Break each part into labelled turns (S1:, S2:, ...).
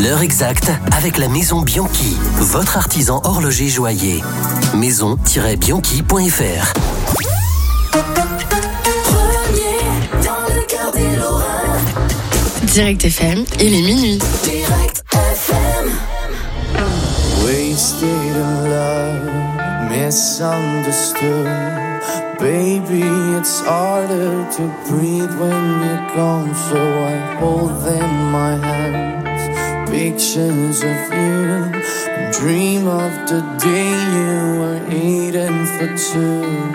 S1: L'heure exacte avec la Maison Bianchi, votre artisan horloger joaillier. maison-bianchi.fr.
S2: Direct FM, il est minuit.
S3: Direct FM.
S4: Wasted in love, misunderstood. Baby, it's harder to breathe when you're gone. So I hold in my hands pictures of you and dream of the day you were eating for two.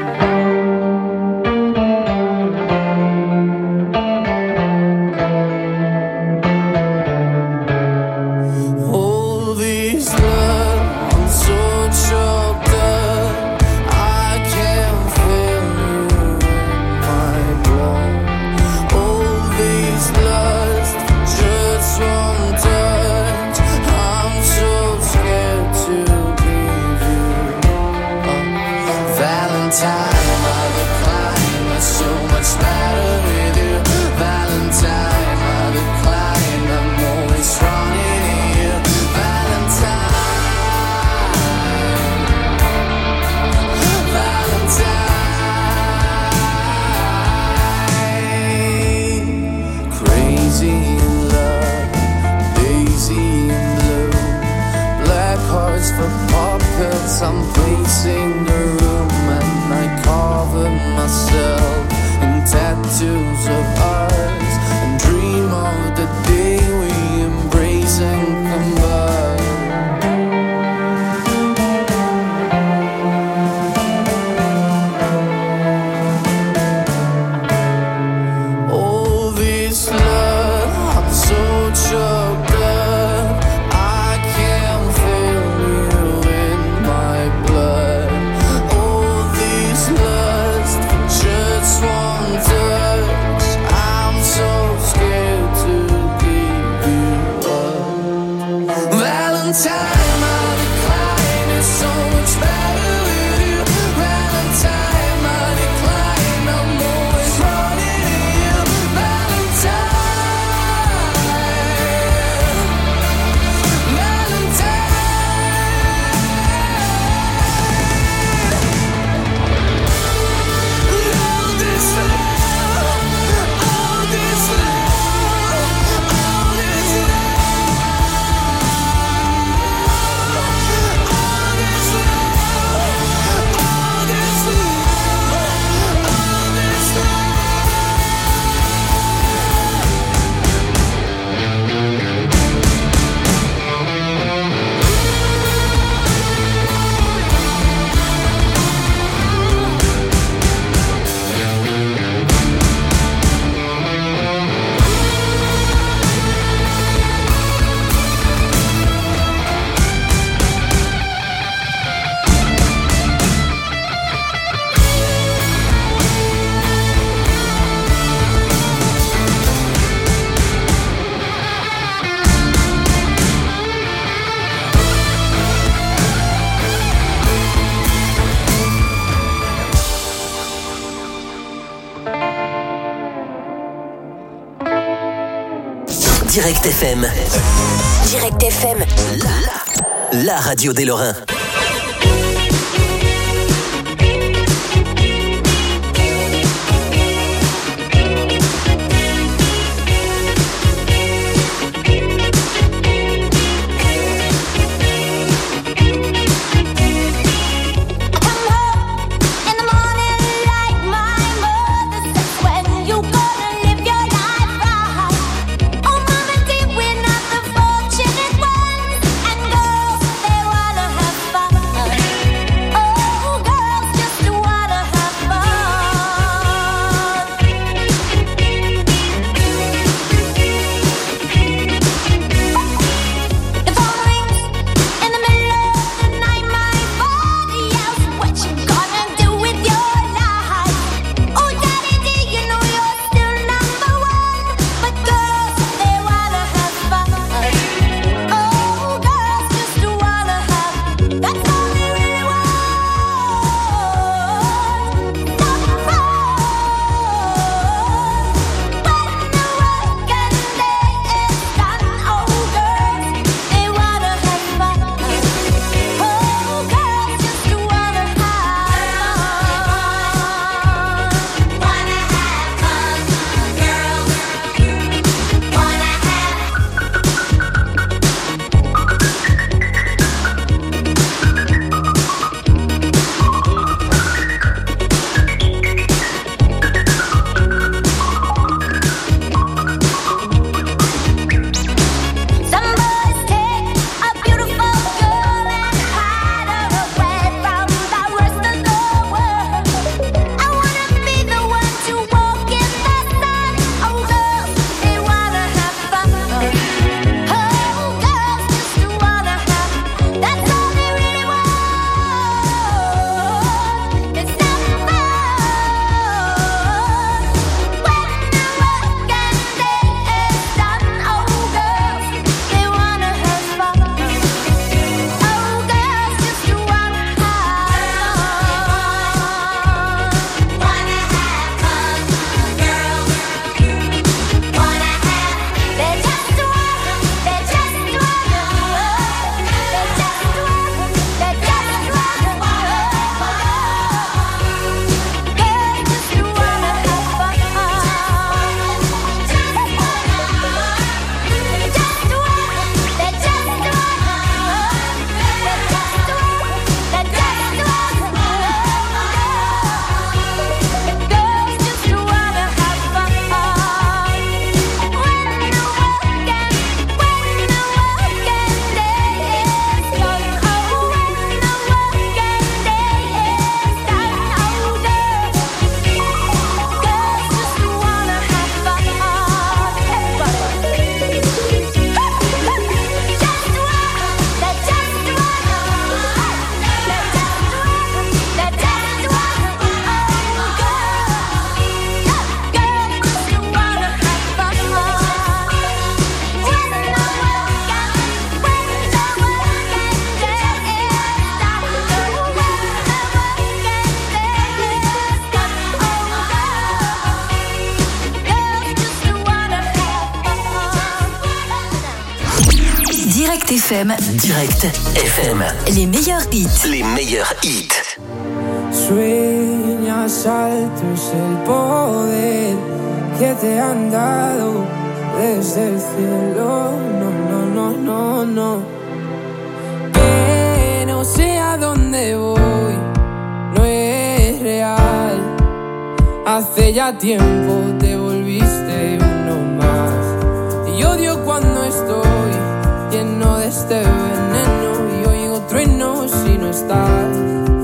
S4: I'm pacing the room and I cover myself in tattoos of ours and dream of the day we embrace and combine. All this love, I'm so choked up, I can't feel you in my blood. All this lust for just one touch, I'm so scared to give you up. Valentine, my decline is so much better with you. Valentine, my decline, I'm always running to you. Valentine, Valentine. All this love, all this love, all this
S1: Direct FM.
S3: Direct FM.
S1: La radio des Lorrains.
S3: Have
S2: FM.
S1: Direct FM.
S2: Les meilleurs hits.
S1: Les meilleurs hits.
S5: Sueñas alto es el poder que te han dado desde el cielo. No. Que no sé a dónde voy, no es real. Hace ya tiempo te volviste uno más. Y odio cuando estoy lleno de este veneno y oigo truenos si no estás.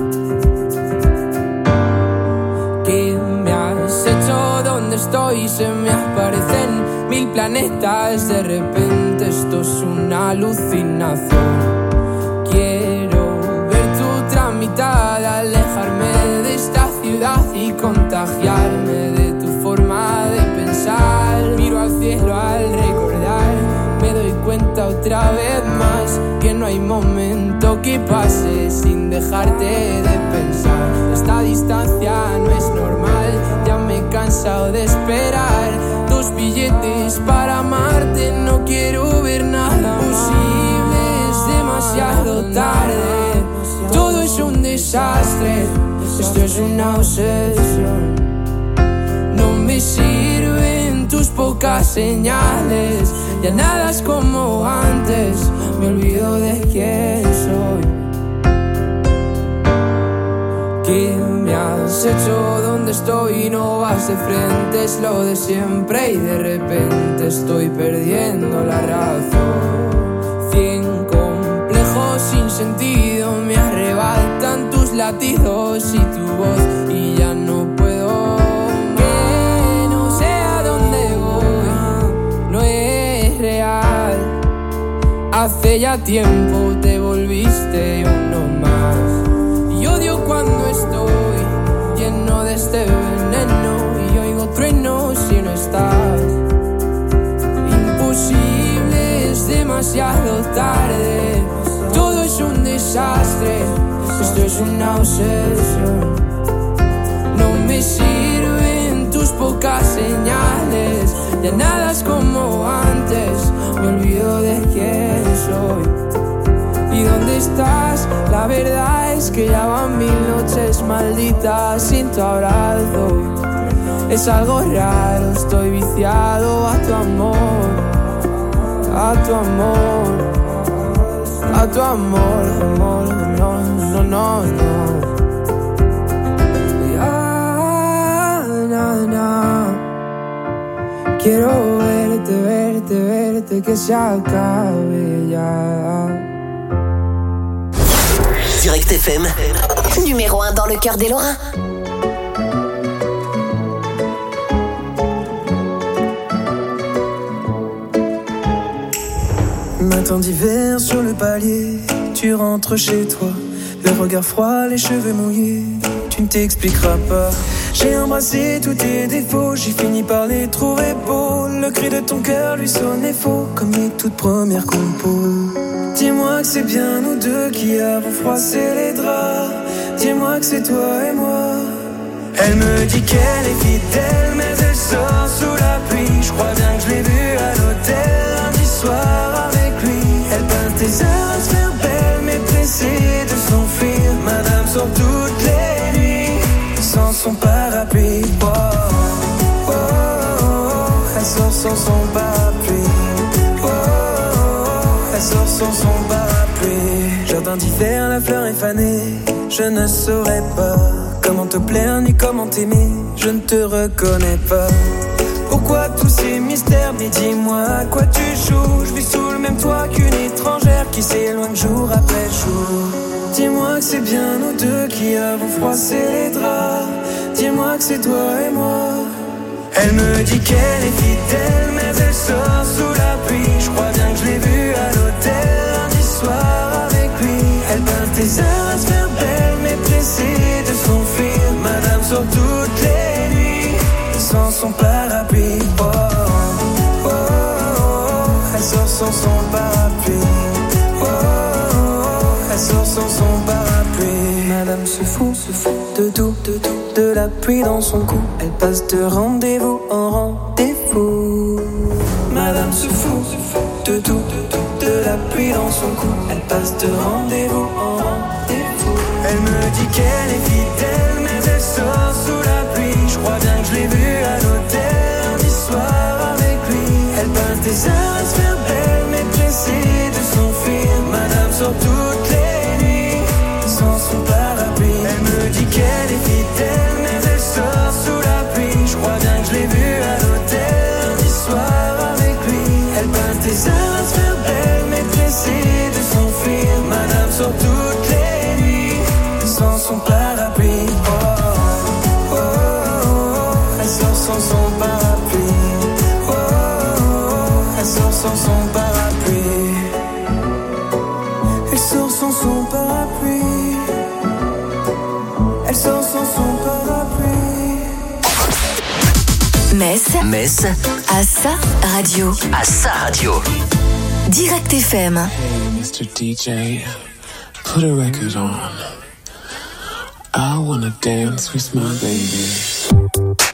S5: ¿Qué me has hecho? ¿Dónde estoy? Se me aparecen 1000 planetas. De repente esto es una alucinación. Quiero ver tu tramitar, alejarme de esta ciudad y contagiarme de tu forma de pensar. Miro al cielo al recordar, me doy cuenta otra vez más que no hay momento que pase sin dejarte de pensar. Esta distancia no es normal, ya me he cansado de esperar. 2 billetes para amarte, no quiero ver nada posible, es demasiado tarde. Todo es un desastre, esto es una obsesión. No me sirven tus pocas señales, ya nada es como antes, me olvido de quién soy. ¿Qué me has hecho? ¿Dónde estoy? No vas de frente, es lo de siempre y de repente estoy perdiendo la razón. 100 complejos sin sentido me arrebatan tus latidos y tu voz y ya no puedo. Que no sé a dónde voy, no es real. Hace ya tiempo te volviste uno más. Y odio cuando estoy lleno de este veneno y oigo truenos si no estás. Imposible, es demasiado tarde. Todo es un desastre, esto es una obsesión. No me sirven tus pocas señales, ya nada es como antes, me olvido de quién soy. ¿Y dónde estás? La verdad es que ya van 1000 noches malditas sin tu abrazo. Es algo raro, estoy viciado a tu amor, a tu amor, a tu amor, amor, no. Quiero verte, que se acabe ya.
S1: Direct FM.
S3: Numéro 1 dans le cœur des Lorrains.
S6: Matin d'hiver sur le palier, tu rentres chez toi, le regard froid, les cheveux mouillés, tu ne t'expliqueras pas. J'ai embrassé tous tes défauts, j'ai fini par les trouver beaux. Le cri de ton cœur lui sonnait faux, comme les toutes premières compos. Dis-moi que c'est bien nous deux qui avons froissé les draps. Dis-moi que c'est toi et moi. Elle me dit qu'elle est fidèle, mais elle sort sous la pluie. Je crois bien que je l'ai vue à l'hôtel lundi soir avec lui. Elle passe des heures à se faire belle, mais pressée de s'enfuir. Madame sort toutes les nuits sans son parapluie. Oh, oh, oh, elle sort sans son parapluie. Oh, oh, elle sort sans son parapluie. Jardin d'hiver, la fleur est fanée. Je ne saurais pas comment te plaire ni comment t'aimer. Je ne te reconnais pas. Pourquoi tous ces mystères? Mais dis-moi à quoi tu joues. Je vis sous le même toit qu'une étrangère qui s'éloigne jour après jour. Dis-moi que c'est bien nous deux qui avons froissé les draps. Dis-moi que c'est toi et moi. Elle me dit qu'elle est fidèle, mais elle sort sous la pluie. Je crois bien que je l'ai vue à l'hôtel lundi soir avec lui. Elle passe des heures à se faire belle, mais pressée de s'enfuir. Madame sort toutes les nuits sans son parapluie. Oh, oh, oh, oh, elle sort sans son parapluie. Oh, oh, oh, elle sort sans son parapluie. Madame se fout de tout, de la pluie dans son cou. Elle passe de rendez-vous en rendez-vous. Madame se fout de tout, de la pluie dans son cou. Elle passe de rendez-vous en rendez-vous. Elle me dit qu'elle est fidèle, mais elle sort sous la pluie. Je crois bien que je l'ai vue à l'hôtel lundi soir avec lui. Elle passe des heures à se faire belle, mais pressée de s'enfuir. Madame sort toutes les nuits sans son parapluie. Elle me dit qu'elle est fidèle, mais elle sort sous la pluie. Je crois bien que je l'ai vue à l'hôtel lundi soir avec lui. Elle passe des heures à se faire belle, mais pressée de s'enfuir. Madame sort toutes les nuits sans son parapluie. Oh, oh, oh, oh. Elle sort sans son parapluie. Oh, oh, oh. Elle sort sans son parapluie. Elle sort sans son parapluie. Elle sort sans son parapluie.
S2: Metz à sa radio.
S1: À sa radio.
S2: Direct FM.
S7: Hey, Mr. DJ, put a record on. I wanna dance with my baby.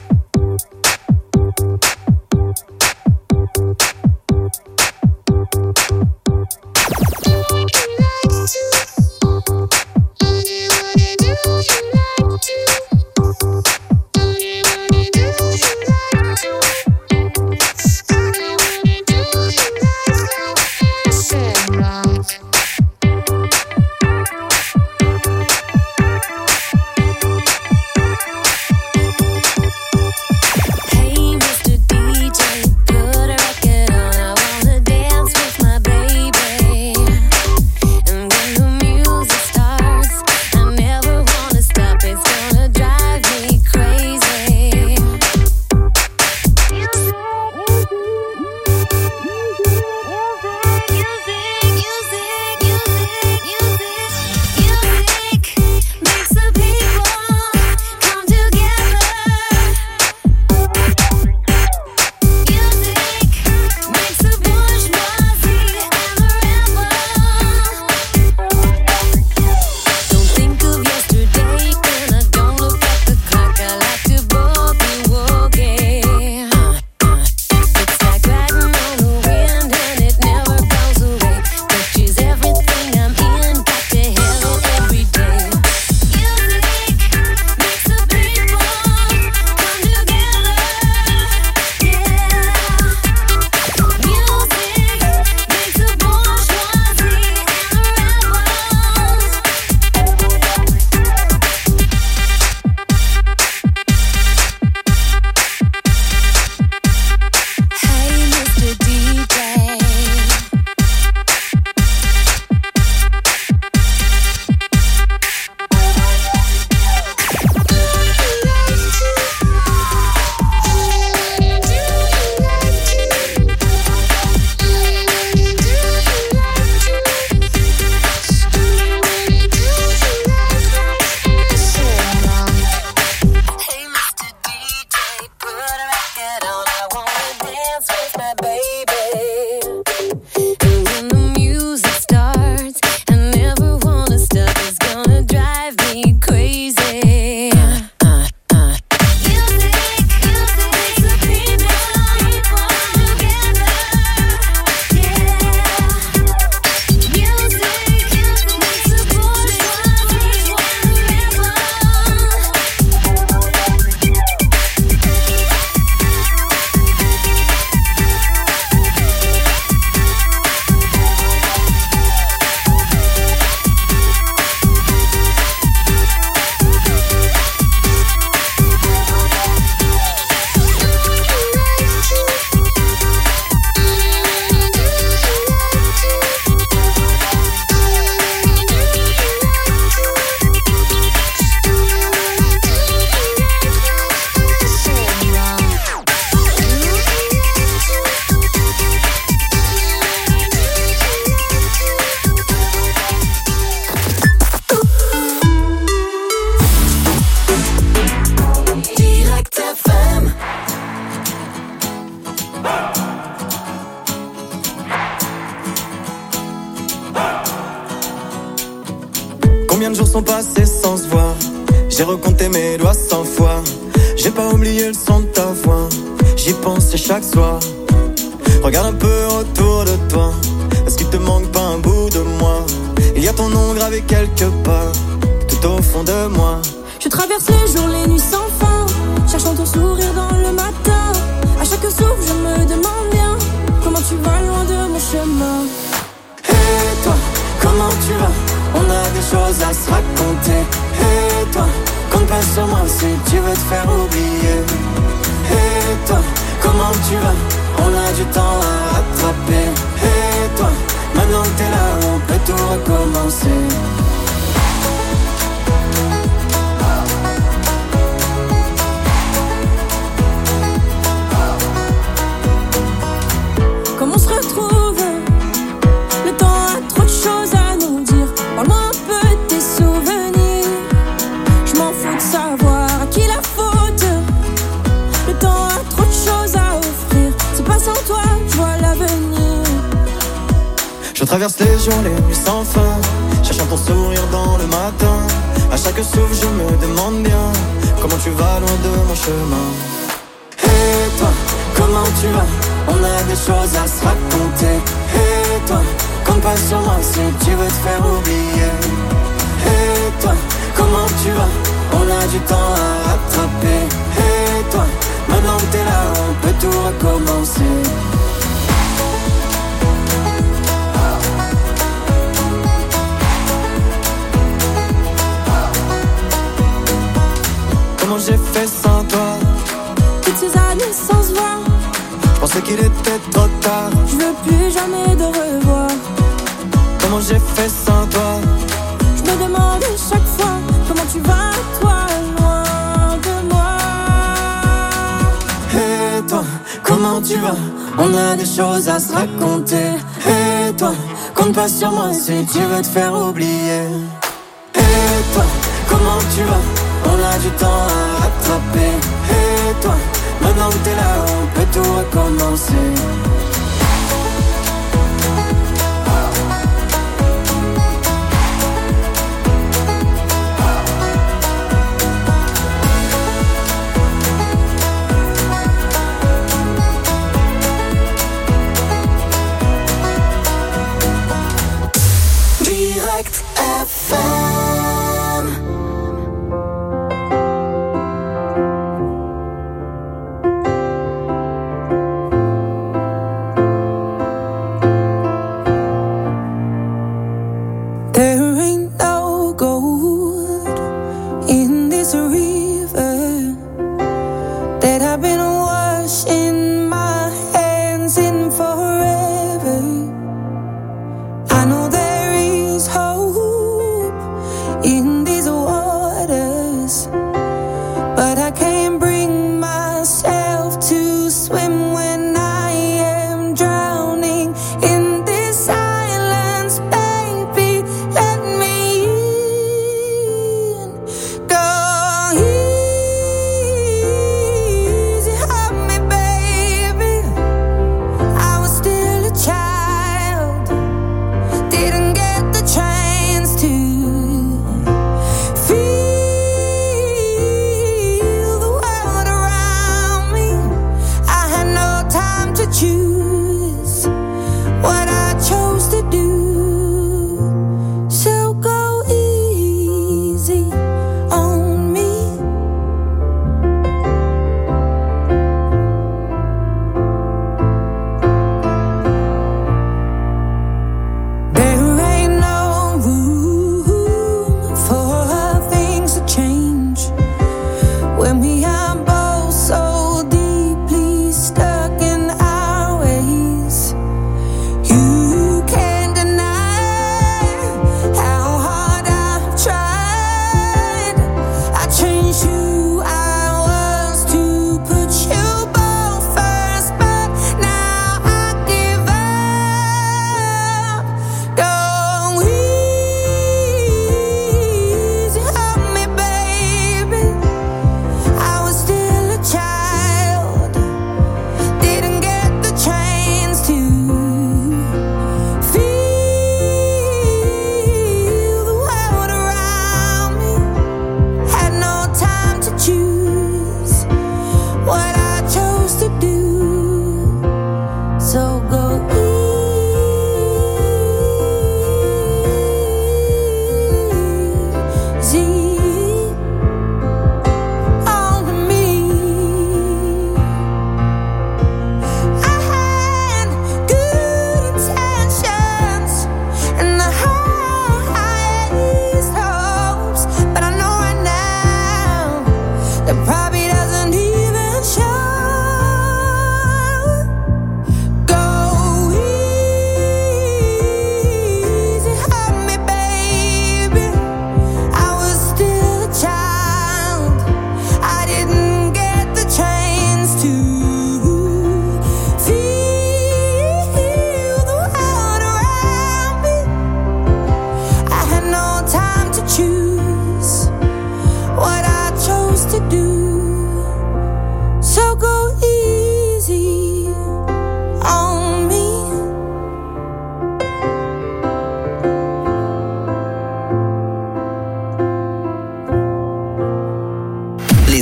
S6: Combien de jours sont passés sans se voir? J'ai recompté mes doigts 100 fois. J'ai pas oublié le son de ta voix. J'y pensais chaque soir. Regarde un peu autour de toi. Est-ce que qu'il te manque pas un bout de moi. Il y a ton nom gravé quelque part, tout au fond de moi.
S8: Je traverse les jours, les nuits sans fin, cherchant ton sourire dans le matin. À chaque souffle, je me demande bien comment tu vas loin de mon chemin.
S6: Et toi, comment tu vas? On a des choses à se raconter. Et toi, compte pas sur moi si tu veux te faire oublier. Et toi, comment tu vas? On a du temps à rattraper. Et toi, maintenant que t'es là, on peut tout recommencer.
S8: Comment on se retrouve? Le temps a trop de choses à nous dire. Parle-moi un peu de tes souvenirs. Je m'en fous de savoir à qui la faute. Le temps a trop de choses à offrir. C'est pas sans toi, je vois l'avenir.
S6: Je traverse les jours, les nuits sans fin, cherchant ton sourire dans le matin. À chaque souffle, je me demande bien comment tu vas loin de mon chemin. Et toi, comment tu vas? On a des choses à se raconter. Et toi, compte pas sur moi si tu veux te faire oublier. Et toi, comment tu vas? On a du temps à rattraper. Et toi, maintenant que t'es là, on peut tout recommencer. Comment j'ai fait sans toi?
S8: Toutes ces années sans se voir,
S6: je pensais qu'il était trop tard.
S8: je veux plus jamais de revoir.
S6: Comment j'ai fait sans toi?
S8: Je me demande chaque fois comment tu vas, toi, loin de moi.
S6: Et toi, comment tu vas? On a des choses à se raconter. Et toi, compte pas sur moi si tu veux te faire oublier. Et toi, comment tu vas? On a du temps à rattraper. Et toi, maintenant que t'es là, on peut tout recommencer.
S4: Direct FM.
S8: There ain't no gold in this river that I've been washing my hands in forever. I know there is hope in these waters, but I can't bring myself to swim when I am drowning in this silence. Baby, let me in. Go easy on me, baby. I was still a child, didn't get the chance to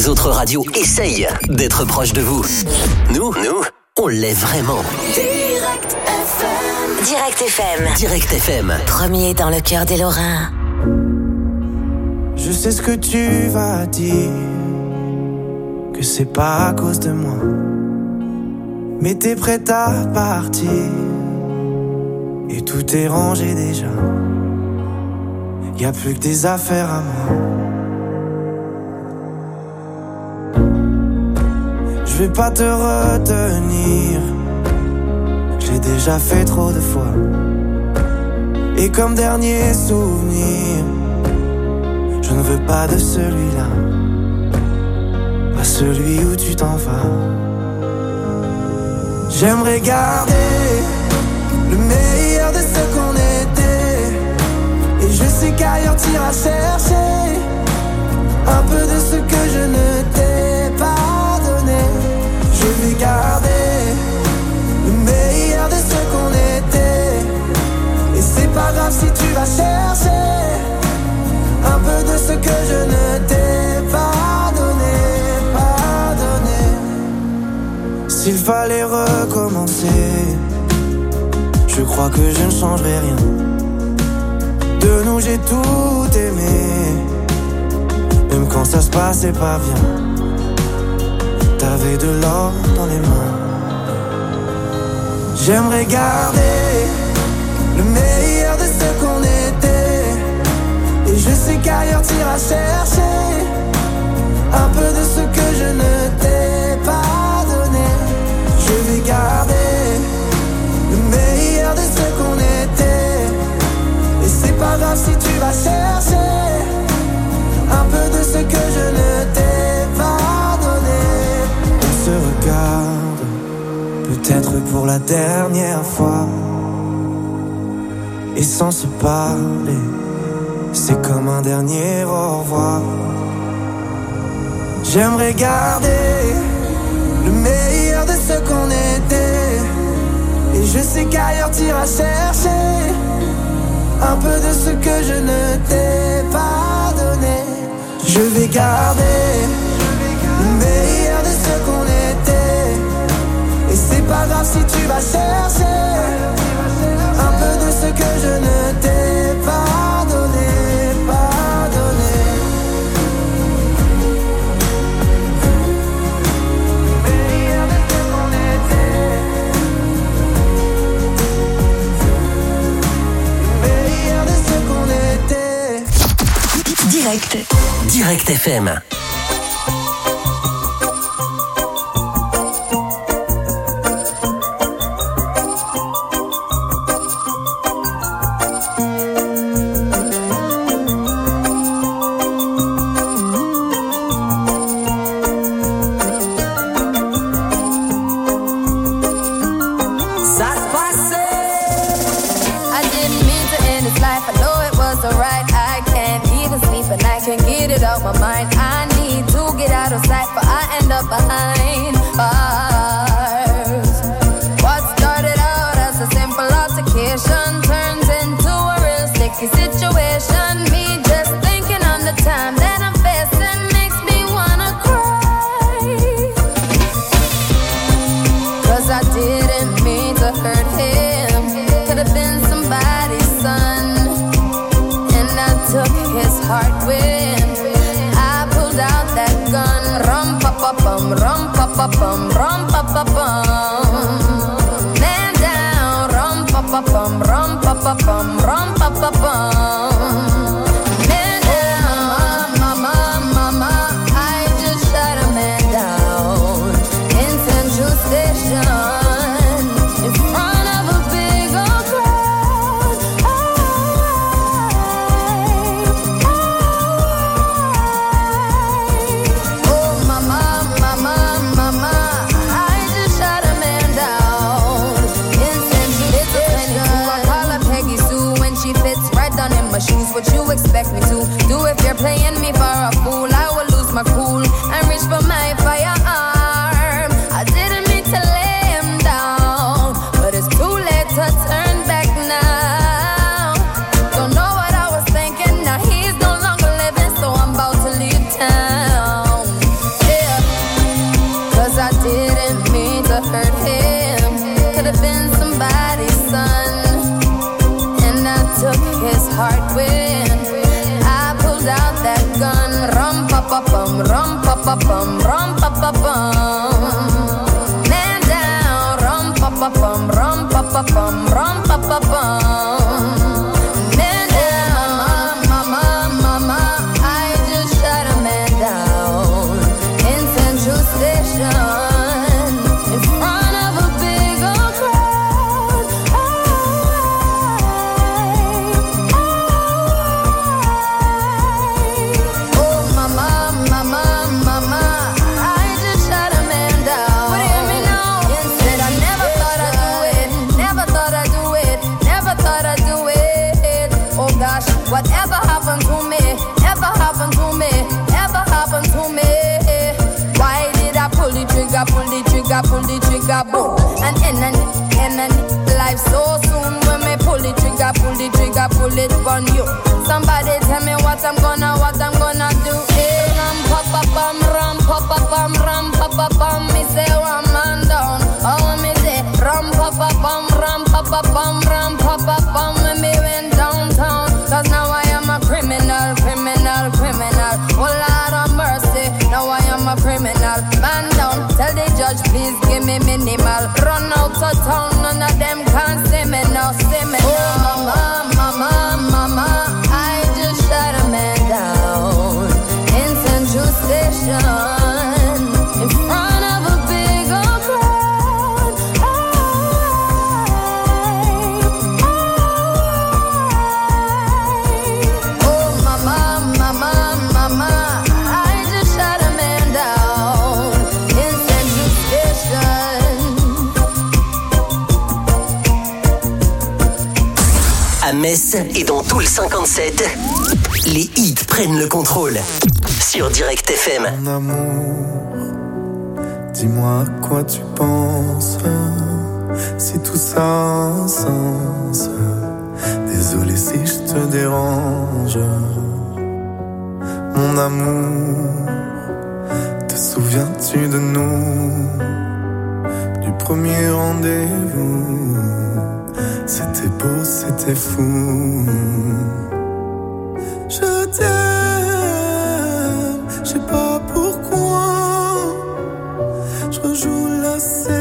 S1: les autres radios essayent d'être proches de vous. Nous, on l'est vraiment.
S2: Direct FM. Direct FM.
S1: Direct FM.
S2: Premier dans le cœur des Lorrains.
S6: Je sais ce que tu vas dire, que c'est pas à cause de moi, mais t'es prête à partir et tout est rangé déjà. Y a plus que des affaires à moi. Je vais pas te retenir, j'ai déjà fait trop de fois. Et comme dernier souvenir, je ne veux pas de celui-là, pas celui où tu t'en vas. J'aimerais garder le meilleur de ce qu'on était, et je sais qu'ailleurs t'iras chercher un peu de ce que je ne t'ai pas donné. Je vais garder le meilleur de ce qu'on était, et c'est pas grave si tu vas chercher un peu de ce que je ne t'ai pas donné, pas donné. S'il fallait recommencer, je crois que je ne changerai rien. De nous j'ai tout aimé, même quand ça se passait pas bien. T'avais de l'or dans les mains. J'aimerais garder le meilleur de ce qu'on était, et je sais qu'ailleurs t'iras chercher un peu de ce que je ne t'ai pas donné. Je vais garder le meilleur de ce qu'on était, et c'est pas grave si tu vas chercher un peu de ce que je ne t'ai pas donné. On se regarde, peut-être pour la dernière fois, et sans se parler, c'est comme un dernier au revoir. J'aimerais garder le meilleur de ce qu'on était, et je sais qu'ailleurs t'iras chercher un peu de ce que je ne t'ai pas donné. Je vais garder le meilleur de ce qu'on était, et c'est pas grave si tu vas chercher un peu de ce que je ne t'ai pas donné, pas donné. Meilleur de ce qu'on était, meilleur de ce qu'on était.
S1: Direct FM.
S8: My mind, I need to get out of sight, but I end up behind bars. What started out as a simple altercation turns into a real sticky situation. Me just thinking on the time that I'm facing makes me wanna cry, 'cause I didn't mean to hurt him. Could have been somebody's son, and I took his heart with out that gun, rum pa pa bum, rum pa pa bum, rum pa pa bum. Man down, rum pa pa bum, rum pa pa bum, rum pa pa bum. Man down, mama, I just shot a man down in Central Station in front of a big old crowd. Fits right
S9: bum, rum pa pa bum, rum pa pa bum. Man down, rum pa pa bum, rum pa pa bum, rum pa pa bum. Man down, mama, I just shot a man down in Central Station in front of a big old crowd. Oh, mama, I just shot a man down. But hear me now. Said I never thought I'd do it, never thought I'd do it, never thought I'd do it. Oh gosh, whatever happened to me, ever happened to me, ever happened to me. Why did I pull the trigger, pull the trigger, pull the trigger, boom? And end life so soon when me pull the trigger, pull the trigger, pull it on you. Somebody tell me what I'm gonna do. Hey, ram pa pa bum, ram pa pa bum, ram pa pa bum. Me say one man down. Oh, me say ram pa pa bum, ram pa pa bum, ram pa pa bum. When me went downtown, 'cause now I am a criminal. Oh Lord of mercy, now I am a criminal. Man down, tell the judge please give me minimal. Run out of town, none of them can see me now, see me now. Oh mama, I just shot a man down in Central Station in front of a big old crowd. Oh mama, I just shot a man down in Central Station.
S1: À Metz et dans tout le 57, les hits prennent le contrôle sur Direct FM.
S6: Mon amour, dis-moi à quoi tu penses, si tout ça a un sens. Désolé si je te dérange. Mon amour, te souviens-tu de nous, du premier rendez-vous? C'était beau, c'était fou. Je t'aime, je sais pas pourquoi. Je rejoue la scène,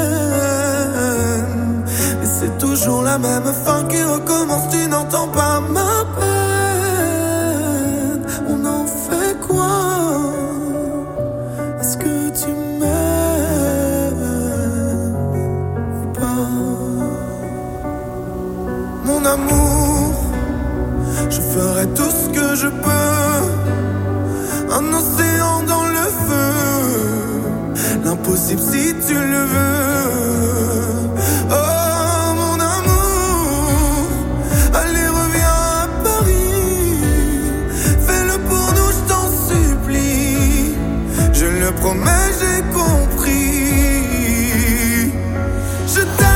S6: mais c'est toujours la même fin qui recommence. Tu n'entends pas ma peine. On en fait quoi? Est-ce que tu m'aimes ou pas? Mon amour, je ferai tout ce que je peux. Un océan dans le feu, l'impossible si tu le veux. Oh mon amour, allez reviens à Paris. Fais-le pour nous, je t'en supplie. Je le promets, j'ai compris. Je t'aime.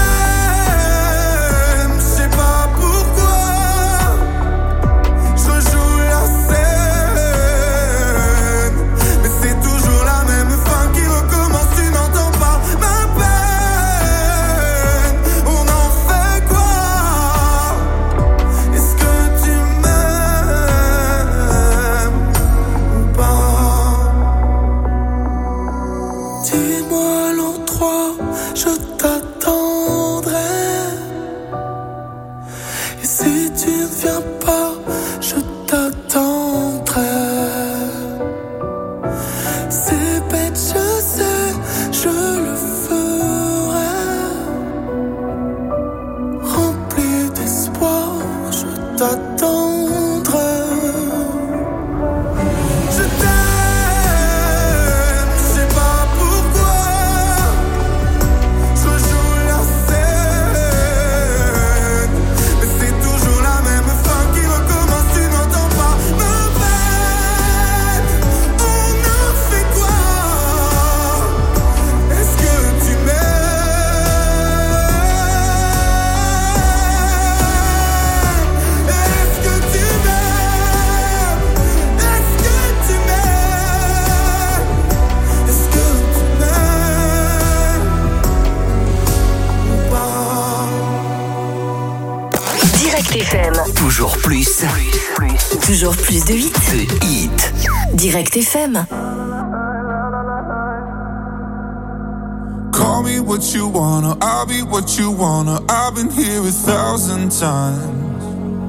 S1: Toujours plus.
S2: Toujours plus de hits.
S1: De hits.
S2: Direct FM.
S10: Call me what you wanna, I'll be what you wanna. I've been here 1,000 times.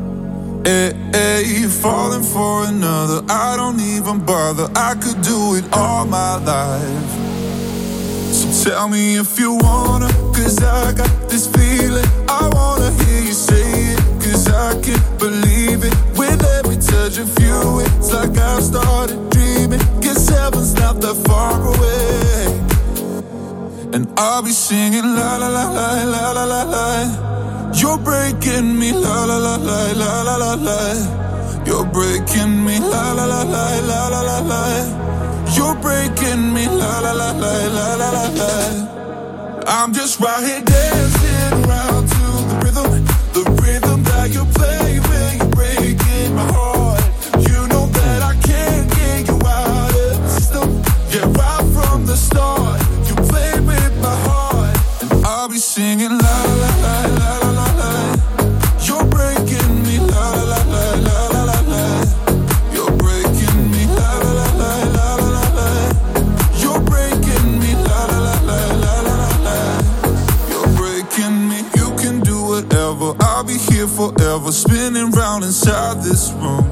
S10: Hey, falling for another, I don't even bother. I could do it all my life. So tell me if you wanna, cause I got this feeling. I wanna hear you say it, cause I can't believe it. With every touch of you, it's like I've started dreaming. Guess heaven's not that far away. And I'll be singing la la la la la la la la. You're breaking me la la la la la la la la. You're breaking me la la la la la la la la. You're breaking me la la la la la la la la. I'm just right here dancing around to the rhythm that you play when you're breaking my heart. You know that I can't get you out of the system. Yeah, right from the start. My heart, and I'll be singing la la la la la la la. You're breaking me la la la la la la la. You're breaking me la la la la la la la. You're breaking me la la la la la la la. You're breaking me. You can do whatever. I'll be here forever, spinning round inside this room.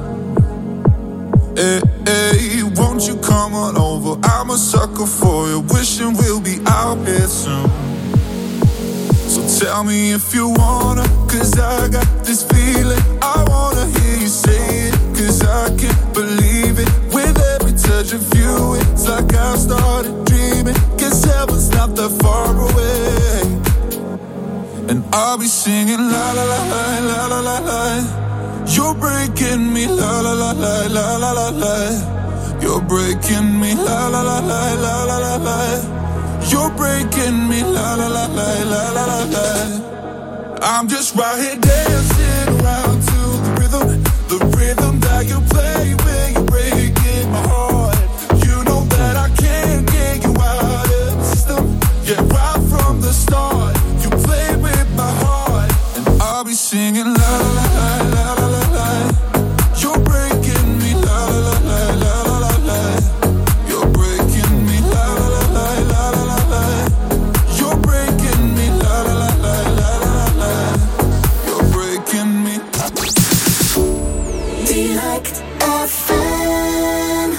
S10: Hey, won't you come on over? I'm a sucker for you, wishing we'll be out here soon. So tell me if you wanna, cause I got this feeling. I wanna hear you say it, cause I can't believe it. With every touch of you, it's like I've started dreaming. Guess heaven's not that far away. And I'll be singing la la la la la la la la. You're breaking me la la la la la la la la. You're breaking me la la la la la la la la. You're breaking me la la la la la la la la. I'm just right here dancing around to the rhythm that you play when you're breaking my heart. You know that I can't get you out of the system. Yeah, right from the start, you play with my heart, and I'll be singing la la la la la la. You're breaking me la la la la la la la. You're breaking me la la la la la la la. You're breaking me la la la la la la la. You're breaking me.
S2: Direct FM.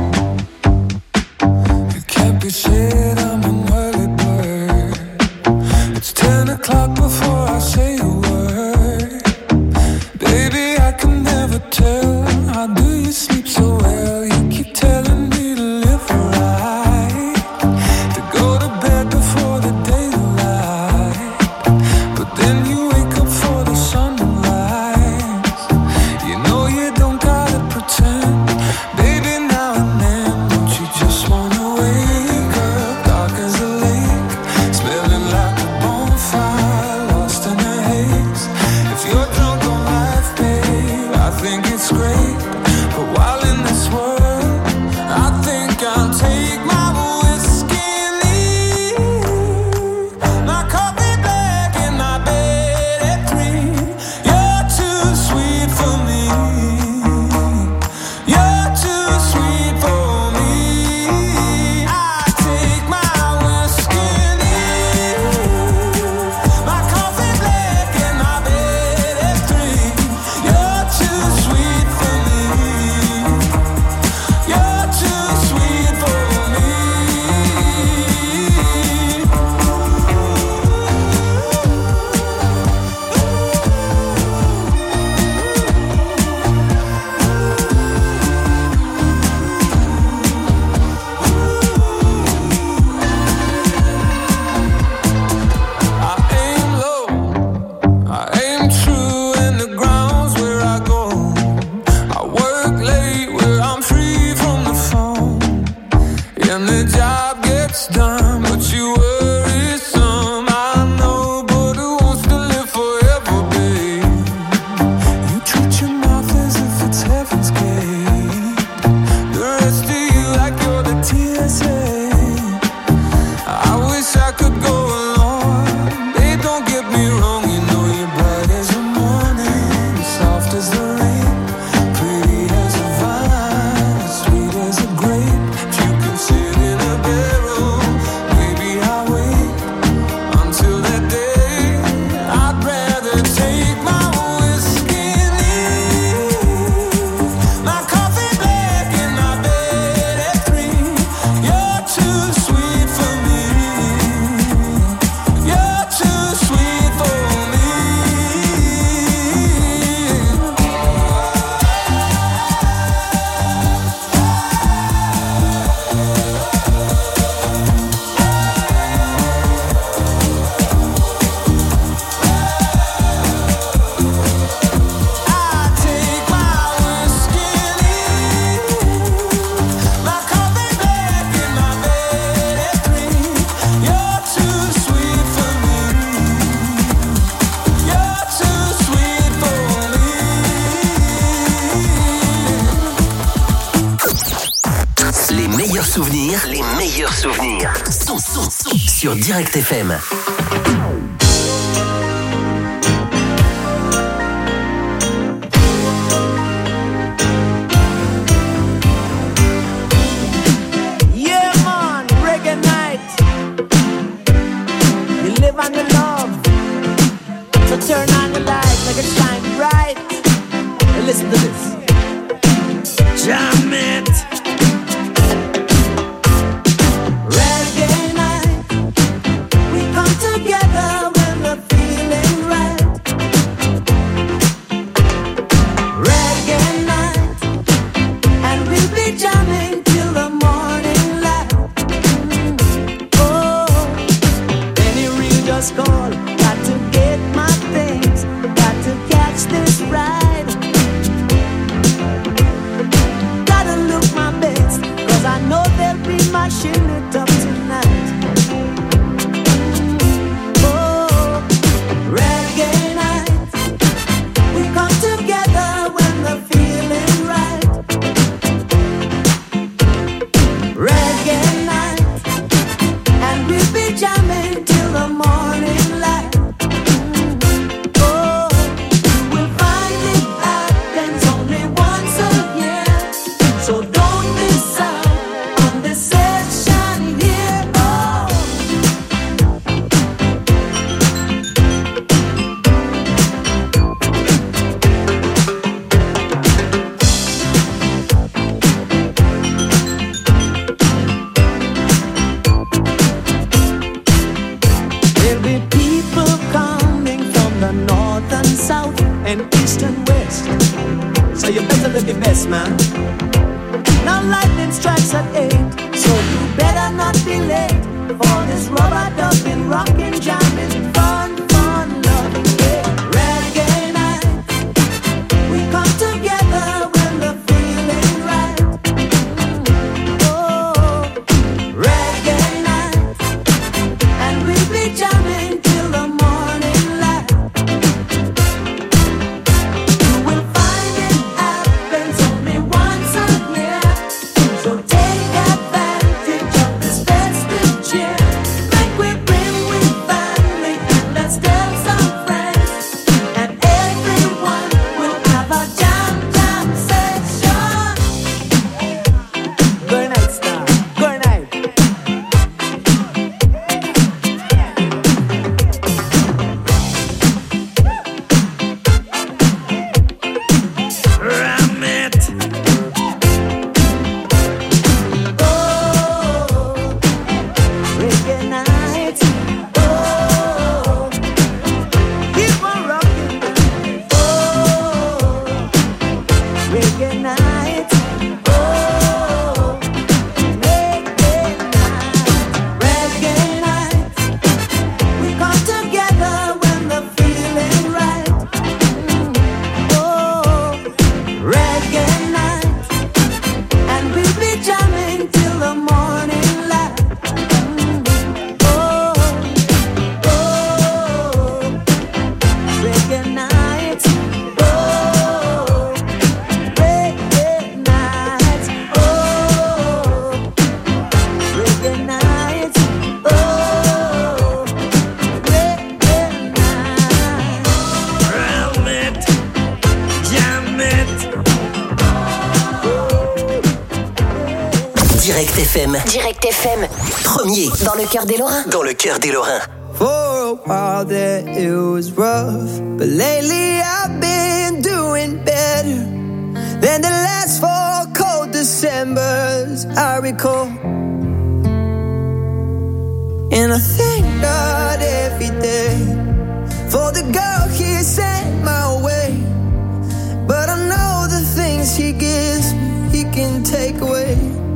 S6: It can't be said I'm an early bird. It's 10 o'clock before I say a word. Baby, I can never tell. How do you sleep so well? You keep telling me to live right, to go to bed before the daylight. But then you wake up for the sunrise. You know you don't gotta pretend. Baby, now and then, don't you just wanna wake up dark as a lake, smelling like a bonfire, lost in a haze. If you're drunk on life, babe, I think it's great. But while in this world, I think I'll take my whiskey and leave. My coffee black and my bed at 3. You're too sweet for me. You're too sweet for me. I take my whiskey and leave. My coffee black and my bed at 3. You're too sweet for me. You're too sweet for me. I aim low, I aim true, and the ground's where I go. I work late where I'm free from the phone, and the job gets done, but you worry some. I know, but who wants to live forever, babe? You treat your mouth as if it's heaven's gate. The rest of you like you're the TSA. I wish I could go along. Babe, don't get me wrong, you know you're bright as the morning, soft as the rain, pretty as a vine.
S1: meilleurs souvenirs sont sur Direct FM.
S11: Yeah man, reggae night. You live on the love. So turn on the light, make it shine bright. And listen to this. Jam it. Reggae night. We come together when we're feeling right. Reggae night. And we'll be jamming till the morning light. Oh, any real just call. Got to get my things. Got to catch this ride. Gotta look my best, cause I know they'll be mashing it up tonight. Oh, reggae night. We come together when we're feeling right. Reggae night. And we'll be jamming till the morning light. Oh, you will find it happens only once a year. So don't miss out on this session here. Oh. There'll be people coming from the north and south and east and west. So you better look your best, man. Now lightning strikes at 8, so you better not be late for this rubber dubbing, rockin', jamming, fun, loving, yeah. Reggae night. We come together when we're feeling right. Oh, reggae night. And we'll be jamming till the morning light. You will find it happens only once a year. So take advantage of this festive cheer. Make we bring with family and let's tell some friends. And everyone will have a jam session. Good night, star. Good night. Ram it. Oh, reggae night. Oh, keep on rocking. Oh, reggae night. Oh, reggae night. Reggae night. We come together when we're feeling right. Oh, reggae night. And we'll be jamming till the morning light. Oh, reggae night. Oh, reggae night. Oh, reggae night. Oh, reggae night. Ram it, jam it.
S1: Direct FM,
S3: Direct FM,
S1: premier
S3: dans le cœur des Lorrains.
S1: dans le cœur des Lorrains.
S11: For a while there it was rough, but lately I've been doing better than the last 4 cold Decembers I recall. And I thank God every day for the girl He sent my way. But I know the things He gives me, He can take away.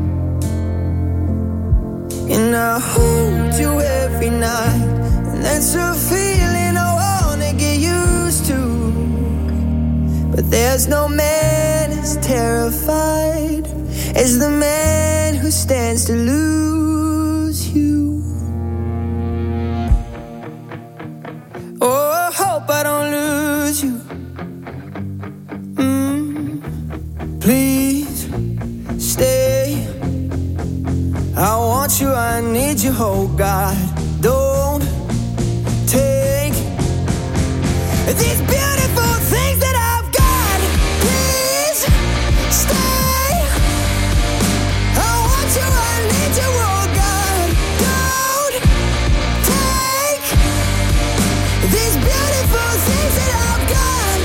S11: And I hold you every night, and that's a feeling I wanna get used to. But there's no man as terrified as the man who stands to lose you. Oh, I hope I don't lose you. Please stay.
S6: want you, I need you, oh God. Don't take these beautiful things that I've got. Please stay. I want you, I need you, oh God. Don't take these beautiful things that I've got.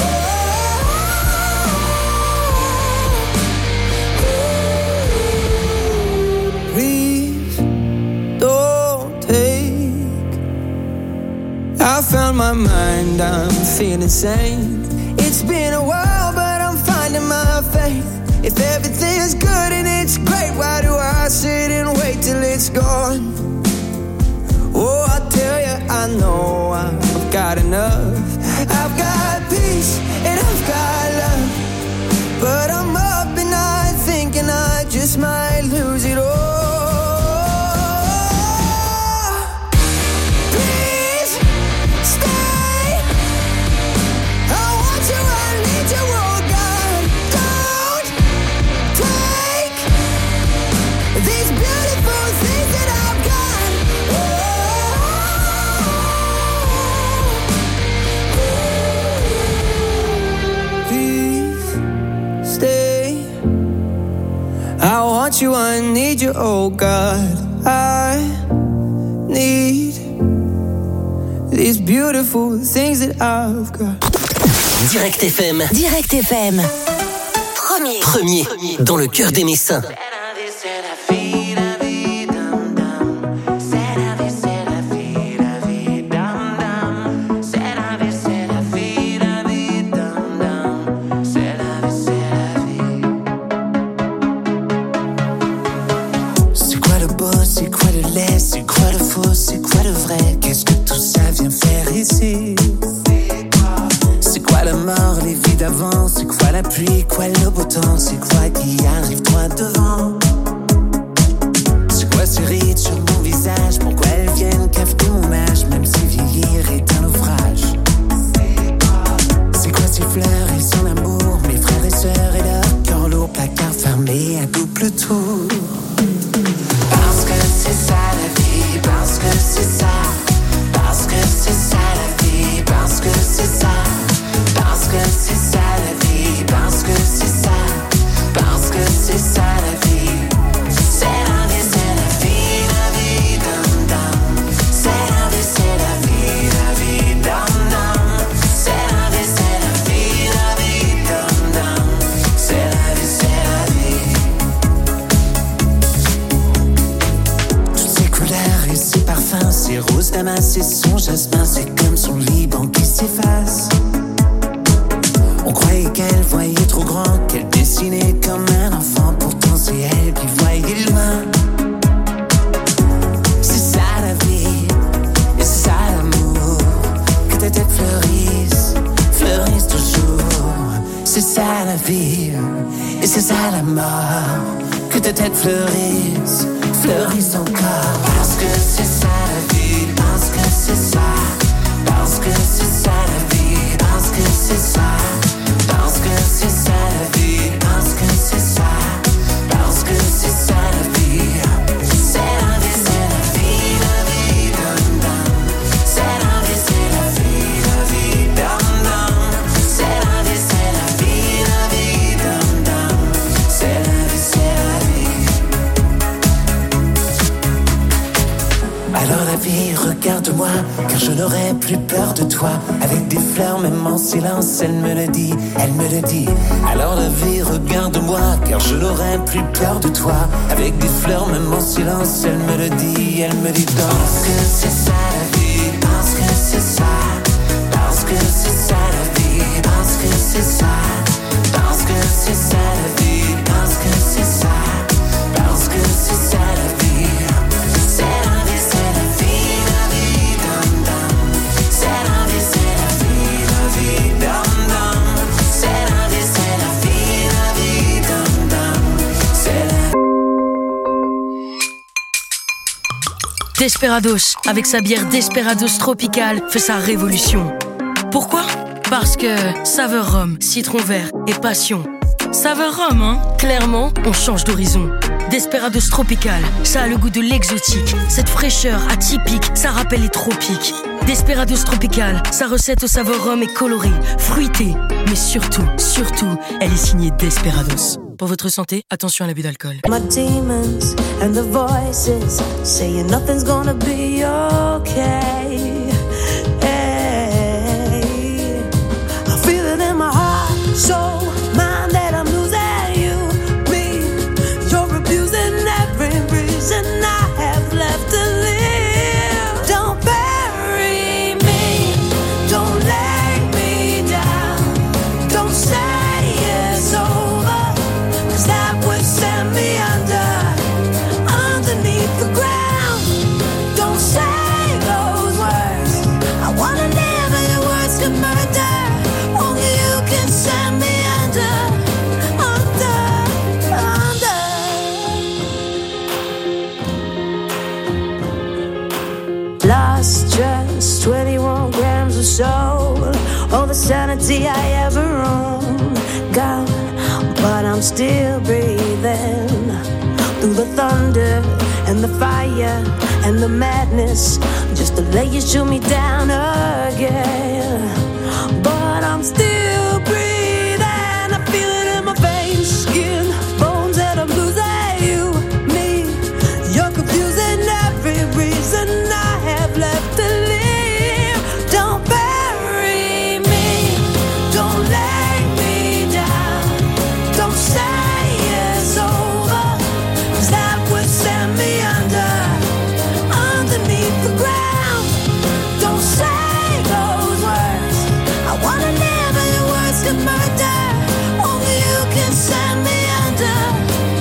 S6: Please don't take. I found my mind, I'm feeling sane. It's been a while, but I'm finding my faith. If everything is good and it's great, why do I sit and wait till it's gone? Oh, I tell you, I know I've got enough. I've got peace and I've got love, but I'm up at night thinking I just might lose it all. Please stay. I want you, I need you, oh God. Don't take these beautiful things that I've got. Please stay. I want you, I need you, oh God. I need these beautiful things that I've got.
S1: Direct FM.
S3: Direct FM.
S1: Premier dans le cœur des Messins.
S12: C'est quoi le beau, c'est quoi le laid, c'est quoi le faux, c'est quoi le vrai? Qu'est-ce que tout ça vient faire ici? C'est quoi la mort, les vies d'avant? C'est quoi la pluie, quoi le beau temps? C'est quoi qui arrive droit devant? C'est quoi ces rides sur mon visage? Pourquoi elles viennent cafeter mon âge? Même si vieillir est un naufrage. C'est quoi ces fleurs et son amour? Mes frères et sœurs et leur cœur lourd, placard fermé à double tour. Parce que c'est ça la vie, parce que c'est ça. Parce que c'est ça la vie, parce que c'est ça. Parce que c'est ça la vie, parce que c'est ça. Parce que c'est ça la vie. C'est la vie, dum dum. C'est la vie, dum dum. C'est la vie, dum dum. C'est la vie, toutes ces couleurs et ces parfums, ces roses damas et son jasmin, c'est comme son Liban qui s'efface. On croyait qu'elle voyait trop grand, qu'elle dessinait comme un enfant. Pourtant c'est elle qui voyait loin. C'est ça la vie, et c'est ça l'amour. Que tes têtes fleurissent, fleurissent toujours. C'est ça la vie, et c'est ça la mort. Que tes têtes fleurissent, fleurissent encore. Parce que c'est ça la vie, parce que c'est ça. Parce que c'est ça la vie, parce que c'est ça. Parce que c'est ça la vie, parce que c'est ça. Parce que c'est ça la vie. C'est la vie, dum dum. C'est la vie, dum dum. C'est la vie, dum dum. C'est la vie. Alors la vie, regarde-moi, car je n'aurai plus peur de toi. Avec des fleurs, même en silence, elle me le dit, elle me le dit. Alors la vie, regarde-moi, car je n'aurai plus peur de toi. Avec des fleurs, même en silence, elle me le dit, elle me dit. Parce que c'est ça la vie, parce que c'est ça. Parce que c'est ça la vie, parce que c'est ça. Parce que c'est ça la vie, parce que c'est ça. Parce que c'est ça la vie. C'est la vie, dum dum. C'est la vie, dum dum. C'est la vie, dum dum. C'est la...
S13: Desperados, avec sa bière Desperados Tropicale, fait sa révolution. Pourquoi ? Parce que saveur rhum, citron vert et passion. Saveur rhum, hein? Clairement, on change d'horizon. Desperados Tropical, ça a le goût de l'exotique. Cette fraîcheur atypique, ça rappelle les tropiques. Desperados Tropical, sa recette au saveur rhum est colorée, fruitée. Mais surtout, elle est signée Desperados. Pour votre santé, attention à l'abus d'alcool.
S8: My demons and the voices saying nothing's gonna be okay. Hey, I feel it in my heart, soul, mind that I'm losing you, me. You're abusing every reason I have left to live. Don't bury me, don't lay me down, don't say it's over, 'cause that would send me underneath the ground. Don't say those words, I wanna live and your words can murder. Only you can send me under. Lost just 21 grams of soul, all the sanity I ever owned, gone, but I'm still breathing through the thunder and the fire and the madness, just to let you shoot me down again. But I'm still breathing, I feel it in my veins, skin, bones, that I'm losing you, me. You're confusing every reason I have left to live. Don't bury me, don't lay me down, don't say it's over, 'cause that would send me underneath the ground. Don't say those words, I wanna live and your words can murder. Only you can send me under.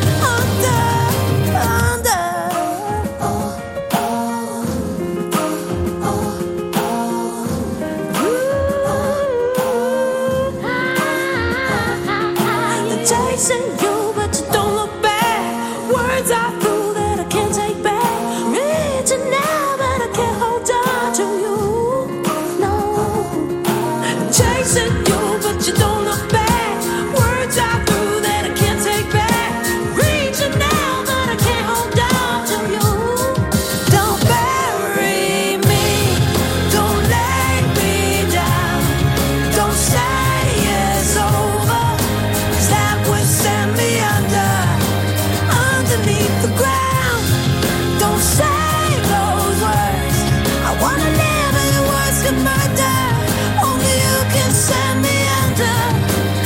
S8: Chasing you, but you don't look back. Words I threw that I can't take back. Reaching now, but I can't hold on to you. No. Chasing you, but you don't look back. Words I threw that I can't take back. Reaching now, but I can't hold on to you. Don't bury me, don't lay me down, don't say it's over, 'cause that would send me underneath the ground. Don't say those words, I wanna live and your words can murder. Only you can send me under.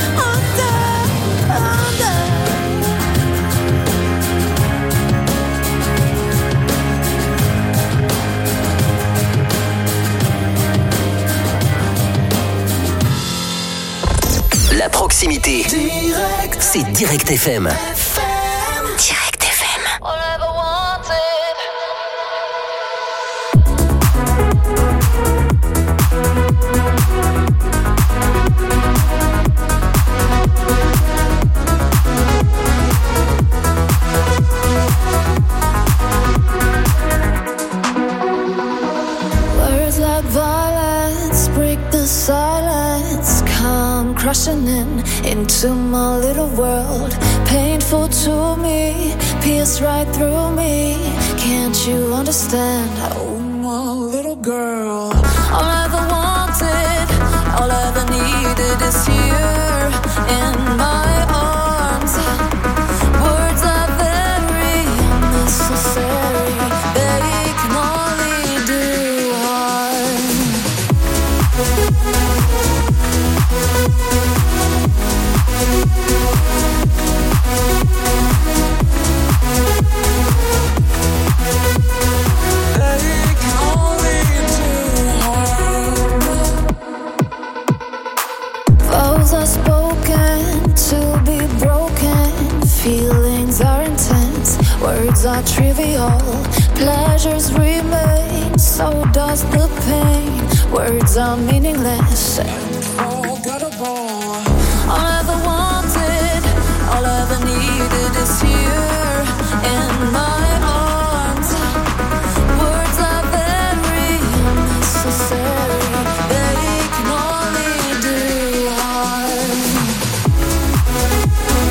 S1: La proximité, c'est Direct FM.
S3: Direct FM.
S9: All I ever wanted. Words like violence break the silence, come crushing into my little world. Painful to me, pierce right through me. Can't you understand? Oh, my little girl. All I ever wanted, all I ever needed is here in my arms. Words are very unnecessary, they can only do harm. Vows are spoken to be broken. Feelings are intense, words are trivial. Pleasures remain, so does the pain. Words are meaningless and unforgettable. All I ever wanted, all I ever needed is here in my arms. Words are very unnecessary, they can only do harm.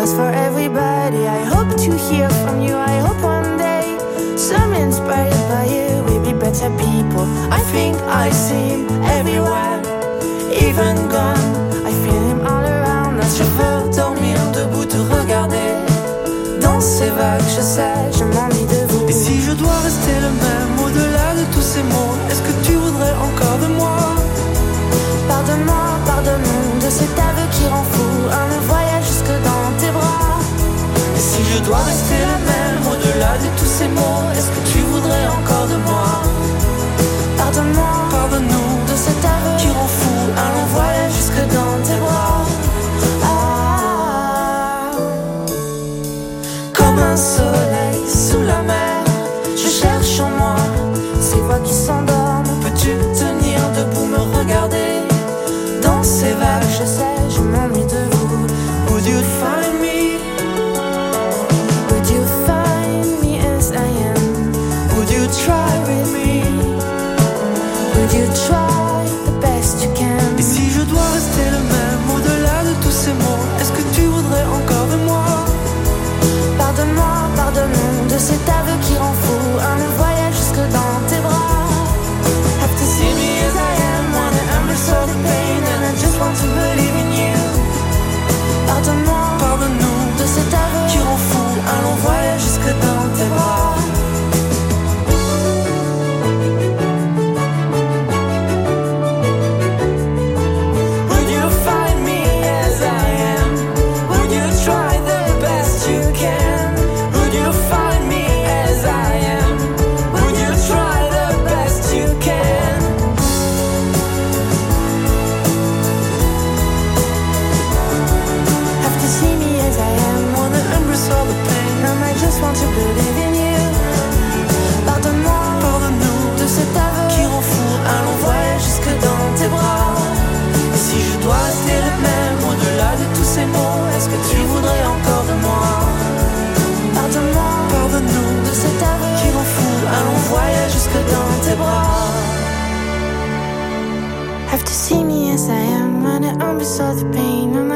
S8: else for everybody. I hope to hear from you. I hope one day, some inspired by you, we'll be better people. I think I see him everywhere, even gone. I feel him all around. As je veux dormir debout, te regarder dans ces vagues, je sais, je m'ennuie de vous.
S6: Et si je dois rester le même au-delà de tous ces mots, est-ce que tu voudrais encore de moi?
S8: Pardonne-moi, pardonne-nous de cet aveu qui rend fou, un long voyage jusque dans tes bras.
S6: Et si je dois rester le même au-delà de tous ces mots, est-ce que tu voudrais encore de moi?
S8: Pardonne-moi,
S6: pardonne-nous
S8: de cet aveu
S6: qui rend fou,
S8: un long voyage jusque dans tes bras.
S6: Comme un soleil sous la mer, je cherche en moi ces voix qui s'endorment. Peux-tu tenir debout, me regarder dans ces vagues?
S8: Je sais, je m'ennuie de vous.
S6: Would you find me?
S8: Would you find me as I am?
S6: Would you try with me?
S8: Would you try the best you can?
S6: Et si je dois rester le même au-delà de tous ces mots, est-ce que tu voudrais encore de moi?
S8: Pardonne-moi, pardonne-nous de cet aveu qui rend fou, un long voyage jusque dans tes bras.
S6: Have to see me as I am, wanna embrace all the pain, and I just want to believe in you.
S8: Pardonne-moi,
S6: pardonne-nous
S8: de cet aveu
S6: qui rend fou, un long voyage jusque dans tes bras. Would you find me as I am? Would you try the best you can? Would you find me as I am? Would you try the best you can?
S8: Have to see me as I am,
S6: Wanna embrace all the pain,
S8: and I just want to believe in you. Pardonne-moi,
S6: pardonne-nous
S8: de cet aveu
S6: qui rend fou, un long voyage jusque dans tes bras. Et si je dois rester le même au-delà de tous ces mots, est-ce que tu voudrais encore de moi?
S8: Pardonne-moi,
S6: pardonne-nous
S8: de cet aveu
S6: qui rend fou, un long voyage jusque dans tes bras.
S8: Have to see me as I am, and I embrace all the pain.